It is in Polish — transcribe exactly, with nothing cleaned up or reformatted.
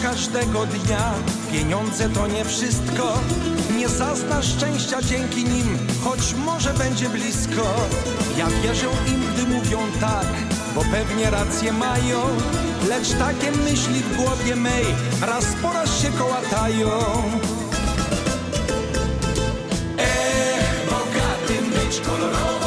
każdego dnia. Pieniądze to nie wszystko, nie zaznasz szczęścia dzięki nim, choć może będzie blisko. Ja wierzę im, gdy mówią tak, bo pewnie rację mają, lecz takie myśli w głowie mej raz po raz się kołatają. Ech, bogatym być kolorowo,